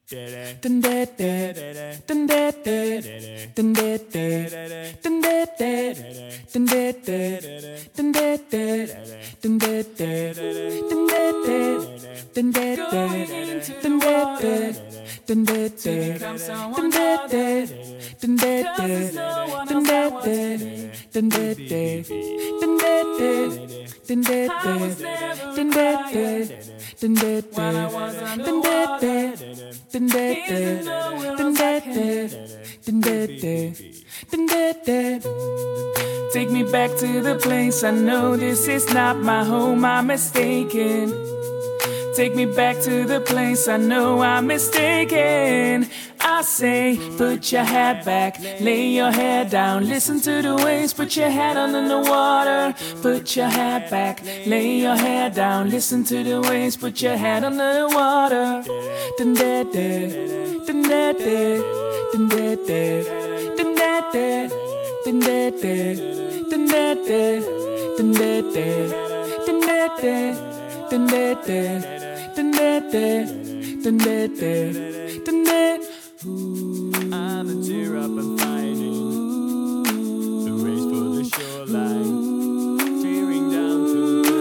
Take me back to the place I know this is not my home, I'm mistaken. Take me back to the place I know I'm mistaken. I say, put your hat back, lay your head down, listen to the waves, put your head under the water. Put your hat back, lay your head down, listen to the waves, put your head under the water. I'm the tear up and fighting the race for the shoreline, tearing down to the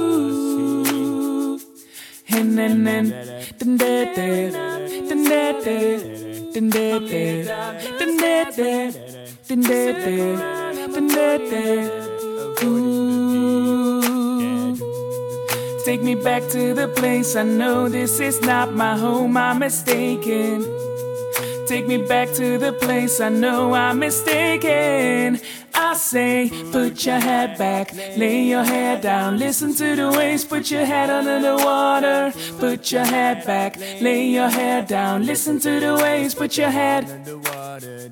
Take me back to the place I know this is not my home, I'm mistaken. Take me back to the place I know I'm mistaken. I say, put your head back, lay your head down, listen to the waves, put your head under the water. Put your head back, lay your head down, listen to the waves, put your head under the water.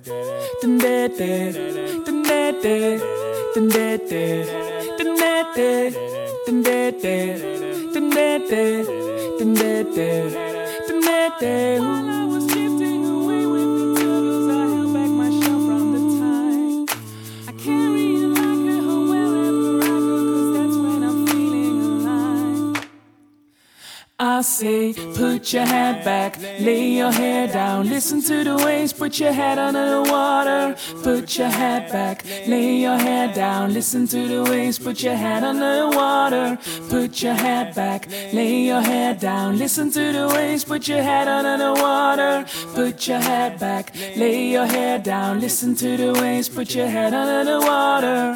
I say, put your head back, lay your head down, listen to the waves, put your head under the water. Put your head back, lay your head down, listen to the waves, put your head under the water. Put your head back, lay your head down, listen to the waves, put your head under the water. Put your head back, lay your head down, listen to the waves, put your head under the water.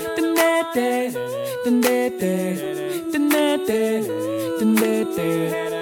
Dun